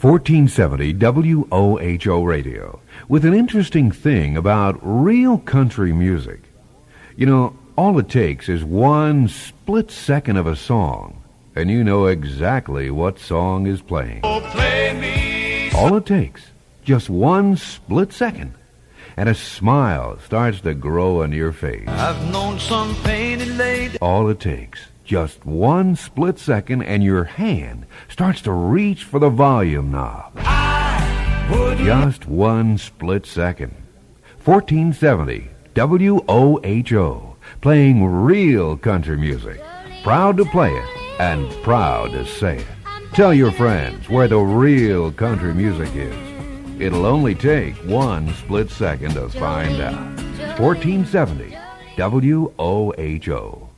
1470 WOHO Radio, with an interesting thing about real country music. You know, all it takes is one split second of a song, and you know exactly what song is playing. Oh, play me. All it takes, just one split second, and a smile starts to grow on your face. I've known some painted lady. All it takes, just one split second, and your hand starts to reach for the volume knob. Just one split second. 1470 WOHO, playing real country music. Proud to play it and proud to say it. Tell your friends where the real country music is. It'll only take one split second to find out. 1470 WOHO.